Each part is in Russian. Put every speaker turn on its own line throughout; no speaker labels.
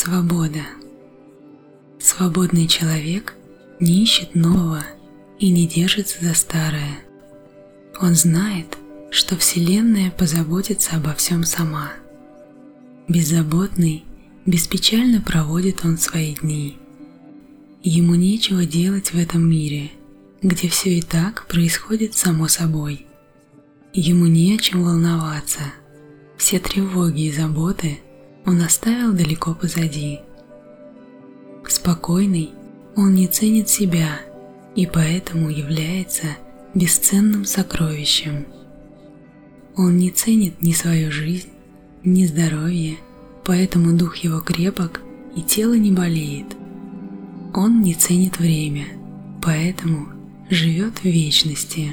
Свобода. Свободный человек не ищет нового и не держится за старое. Он знает, что Вселенная позаботится обо всем сама. Беззаботный, беспечально проводит он свои дни. Ему нечего делать в этом мире, где все и так происходит само собой. Ему не о чем волноваться. Все тревоги и заботы он оставил далеко позади. Спокойный, он не ценит себя и поэтому является бесценным сокровищем. Он не ценит ни свою жизнь, ни здоровье, поэтому дух его крепок и тело не болеет. Он не ценит время, поэтому живет в вечности.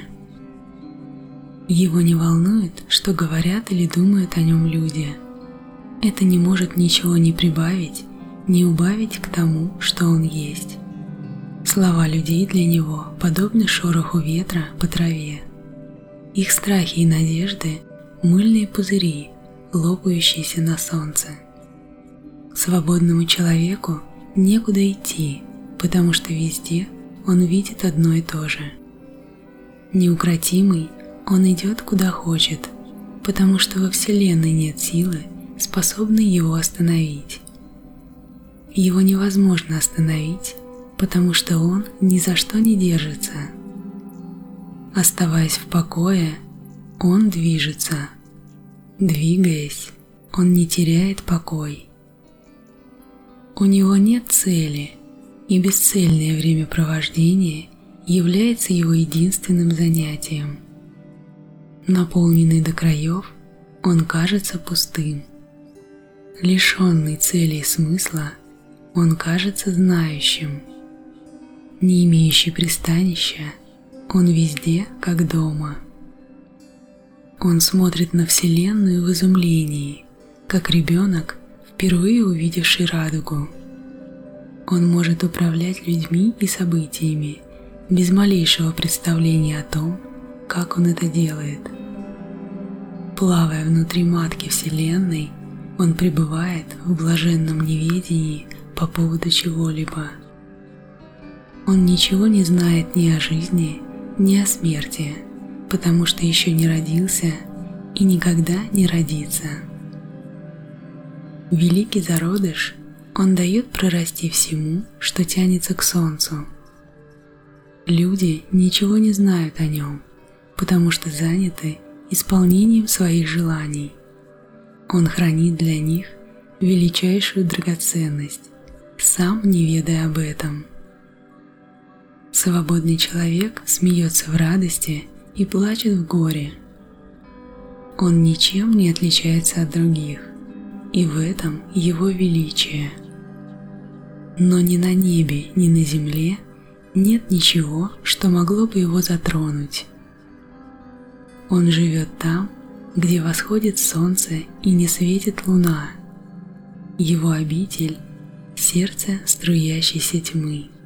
Его не волнует, что говорят или думают о нем люди. Это не может ничего не прибавить, не убавить к тому, что он есть. Слова людей для него подобны шороху ветра по траве. Их страхи и надежды – мыльные пузыри, лопающиеся на солнце. Свободному человеку некуда идти, потому что везде он видит одно и то же. Неукротимый, он идет куда хочет, потому что во Вселенной нет силы, способной его остановить. Его невозможно остановить, потому что он ни за что не держится. Оставаясь в покое, он движется. Двигаясь, он не теряет покой. У него нет цели, и бесцельное времяпровождение является его единственным занятием. Наполненный до краев, он кажется пустым. Лишенный цели и смысла, он кажется знающим. Не имеющий пристанища, он везде как дома. Он смотрит на Вселенную в изумлении, как ребенок, впервые увидевший радугу. Он может управлять людьми и событиями, без малейшего представления о том, как он это делает. Плавая внутри матки Вселенной, он пребывает в блаженном неведении по поводу чего-либо. Он ничего не знает ни о жизни, ни о смерти, потому что еще не родился и никогда не родится. Великий зародыш, он дает прорасти всему, что тянется к солнцу. Люди ничего не знают о нем, потому что заняты исполнением своих желаний. Он хранит для них величайшую драгоценность, сам не ведая об этом. Свободный человек смеется в радости и плачет в горе. Он ничем не отличается от других, и в этом его величие. Но ни на небе, ни на земле нет ничего, что могло бы его затронуть. Он живет там, где восходит солнце и не светит луна. Его обитель – сердце струящейся тьмы.